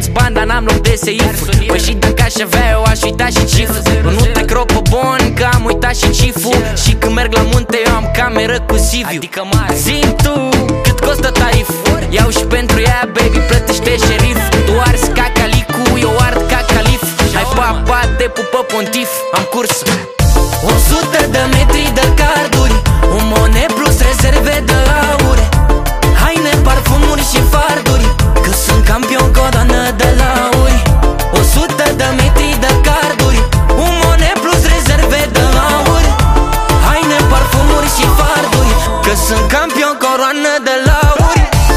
mulți bani, dar n-am loc de seifuri. Păi și dacă aș avea, eu aș uita și ciful. Nu te cropă bon, că am uitat și ciful. Și când merg la munte, eu am cameră cu Siviu. Adică mare. Zi-mi tu, cât costă tariful? Iau și pentru ea, baby, plătește șerif. Tu arzi ca Calicu, eu ard ca Calif. Hai papa, te pupă pontif, am curs 100 de metri de carduri, un Monet plus rezerve de aure, haine, parfumuri și farduri, că sunt campion cu o doamnă de lauri. 100 de metri de carduri, un Monet plus rezerve de aur, haine, parfumuri și farduri, că sunt campion cu o doamnă de lauri.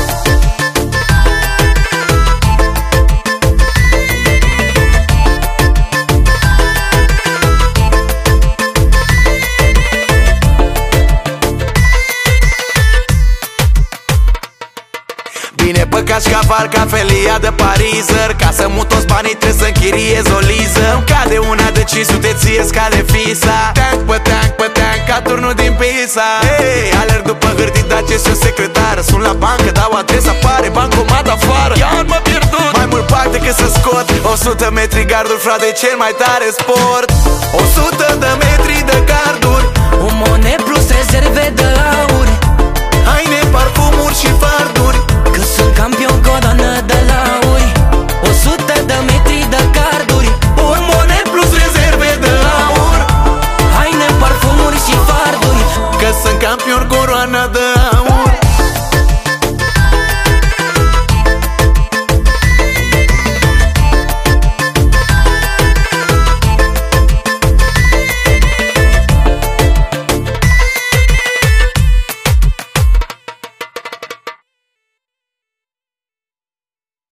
Bine păcați caval ca felia de parizer, ca să mut toți banii trebuie să închiriez o liză. Îmi cade una de 500 ție scale fisa, tank pe tank ca turnul din Pisa. Hey, alerg după hârtii, dar ce sunt secretar. Sun la bancă, dau adresa, apare bancomat afară. Iar-mă pierdut, mai mult bani decât să scot 100 metri garduri, frate, cel mai tare sport. 100 de metri de garduri, un Monet plus rezerve de aur, haine, parfumuri și farduri, că sunt campion cu o doamnă de lauri. 100 de metri de carduri, un Monet plus rezerve de aur, haine, parfumuri și farduri, că sunt campion cu coroana de aur.